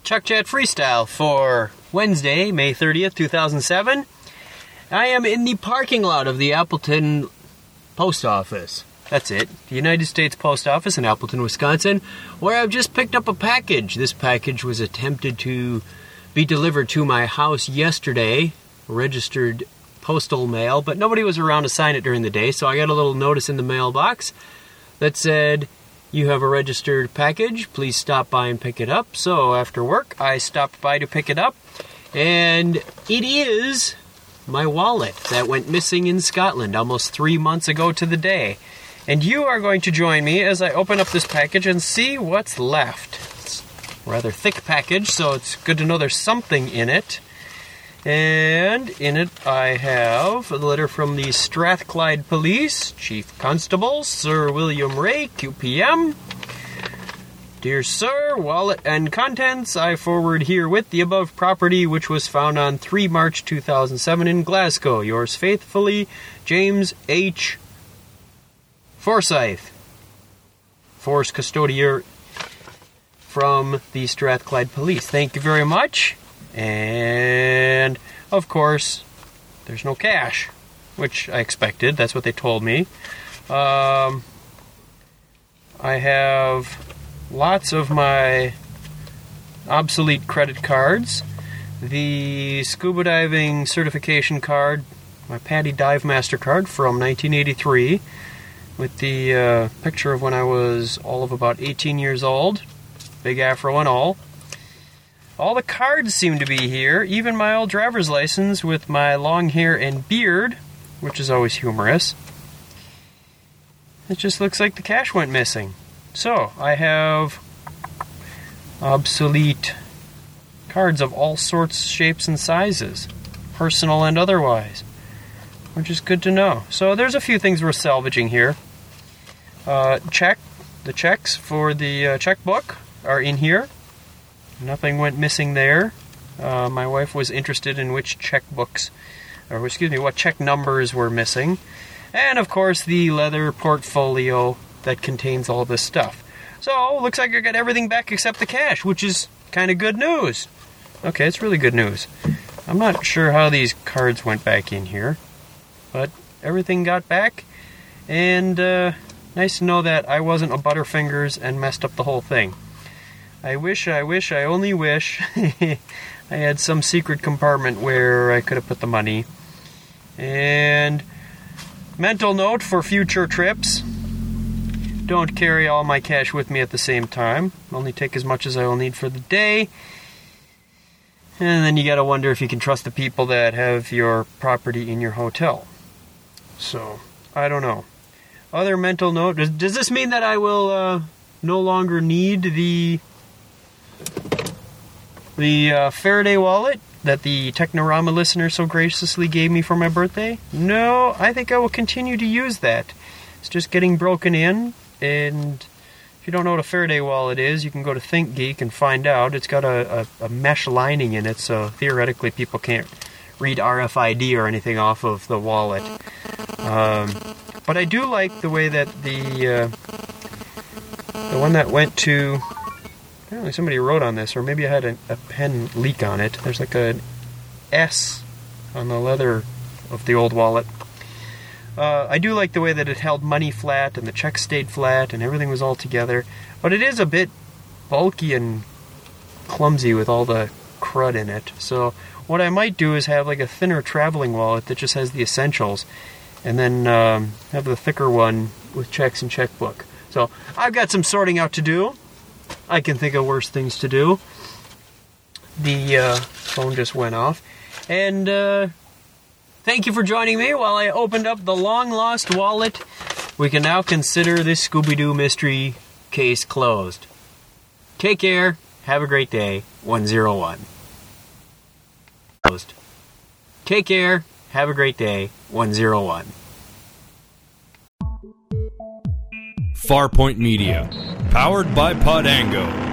Chuck Chat Freestyle for Wednesday, May 30th, 2007. I am in the parking lot of the Appleton Post Office. That's it. The United States Post Office in Appleton, Wisconsin, where I've just picked up a package. This package was attempted to be delivered to my house yesterday, registered postal mail, but nobody was around to sign it during the day, so I got a little notice in the mailbox that said, "You have a registered package, please stop by and pick it up." So after work, I stopped by to pick it up, and it is my wallet that went missing in Scotland almost 3 months ago to the day. And you are going to join me as I open up this package and see what's left. It's a rather thick package, so it's good to know there's something in it. And in it I have a letter from the Strathclyde Police, Chief Constable Sir William Ray, QPM. "Dear Sir, wallet and contents I forward herewith the above property which was found on 3 March 2007 in Glasgow. Yours faithfully, James H. Forsyth, Force Custodier from the Strathclyde Police." Thank you very much. And, of course, there's no cash, which I expected. That's what they told me. I have lots of my obsolete credit cards. The scuba diving certification card, my PADI Dive Master card from 1983, with the picture of when I was all of about 18 years old, big afro and all. All the cards seem to be here, even my old driver's license with my long hair and beard, which is always humorous. It just looks like the cash went missing. So, I have obsolete cards of all sorts, shapes, and sizes, personal and otherwise, which is good to know. So, there's a few things we're salvaging here. The checks for the checkbook are in here. Nothing went missing there. My wife was interested in which what check numbers were missing. And, of course, the leather portfolio that contains all this stuff. So, looks like I got everything back except the cash, which is kind of good news. Okay, it's really good news. I'm not sure how these cards went back in here, but everything got back, and nice to know that I wasn't a Butterfingers and messed up the whole thing. I only wish I had some secret compartment where I could have put the money. And mental note for future trips: don't carry all my cash with me at the same time. Only take as much as I will need for the day. And then you gotta wonder if you can trust the people that have your property in your hotel. So, I don't know. Other mental note: does this mean that I will no longer need the Faraday wallet that the Technorama listener so graciously gave me for my birthday? No, I think I will continue to use that. It's just getting broken in, and if you don't know what a Faraday wallet is, you can go to ThinkGeek and find out. It's got a mesh lining in it, so theoretically people can't read RFID or anything off of the wallet. But I do like the way that the one that went to... Apparently somebody wrote on this, or maybe I had a pen leak on it. There's like an S on the leather of the old wallet. I do like the way that it held money flat, and the checks stayed flat, and everything was all together. But it is a bit bulky and clumsy with all the crud in it. So what I might do is have like a thinner traveling wallet that just has the essentials, and then have the thicker one with checks and checkbook. So I've got some sorting out to do. I can think of worse things to do. The phone just went off. And thank you for joining me while I opened up the long-lost wallet. We can now consider this Scooby-Doo mystery case closed. Take care. Have a great day. 101. Closed. Take care. Have a great day. 101. Farpoint Media, powered by Podango.